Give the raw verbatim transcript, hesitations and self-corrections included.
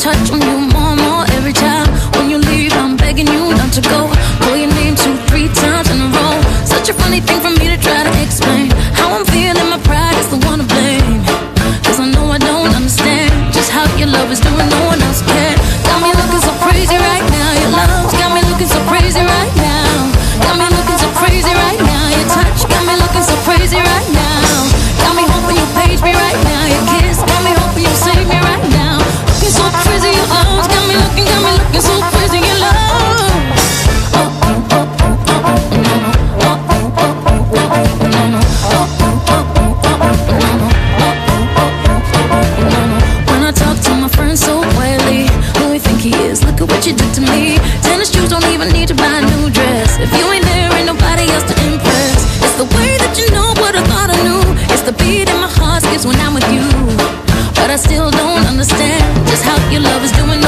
touch on you more and more every time. When you leave, I'm begging you not to go. Call your name two, three times in a row. Such a funny thing for me to try to explain. How I'm feeling, my pride is the one to blame. Cause I know I don't understand just how your love is doing, no one else can. Got me looking so crazy right now. Your love's got me looking so crazy right now. Got me looking so crazy right now. Your touch got me looking so crazy right now. Got me hoping you page me right now. Your kiss got me hoping you save me right now. Looking so crazy, your love's got me looking, got me looking so crazy, your love. What you did to me. Tennis shoes don't even need to buy a new dress. If you ain't there, ain't nobody else to impress. It's the way that you know what I thought I knew. It's the beat in my heart skips when I'm with you. But I still don't understand just how your love is doing